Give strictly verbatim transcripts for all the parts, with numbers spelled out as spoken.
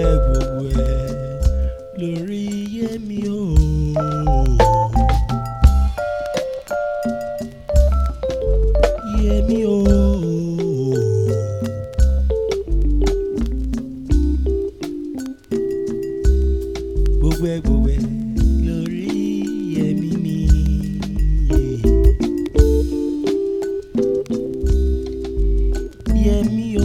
ẹ gbogbo ẹ lórí yẹmi o. Yẹmi o. Gbogbo ẹ gbogbo ẹ lórí yẹmi mi. Yẹmi o.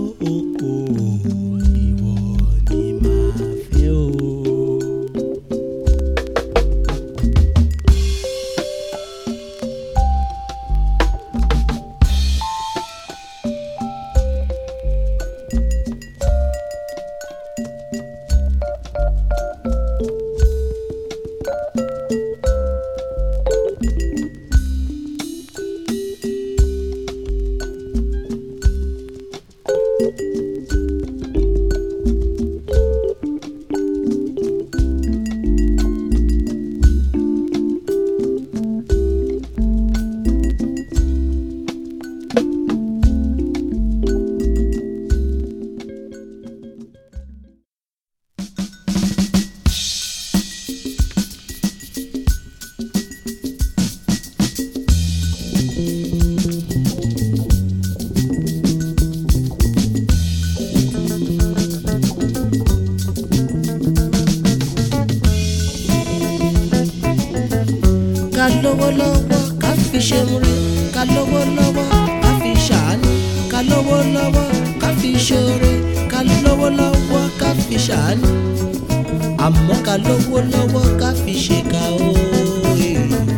Ká lówó lọ́wọ́ ká fi ṣe múre, ká lówó lọ́wọ́ ká fi ṣàánú, ká lówó lọ́wọ́ ká fi ṣoore, ká lówó lọ́wọ́ ká fi ṣàánú, àmọ́ ká lówó lọ́wọ́ ká fi ṣèkà òye.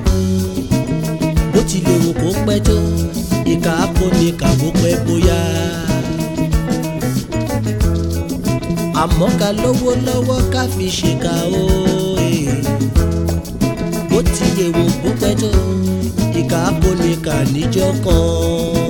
Bó tilẹ̀ wò kó pẹ́ tó, ìkà kò ní kà bó pẹ́ bóyá. Àmọ́ ká lówó lọ́wọ́ ká fi ṣèkà òye. Bó tilẹ̀ wò kó pẹ́ tó, ìkà kò ní kà níjọ́ kan.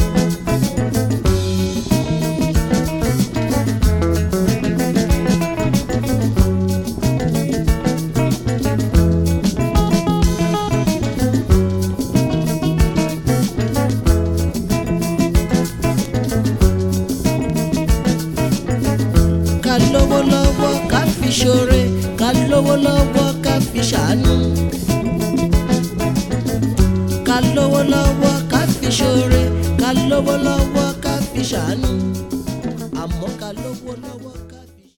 Ká lówó lọ́wọ́ ká fi ṣoore, ká lówó lọ́wọ́ ká fi ṣàánú, ká lówó lọ́wọ́ ká fi ṣoore, ká lówó lọ́wọ́ ká fi ṣàánú, àmọ́ ká lówó lọ́wọ́.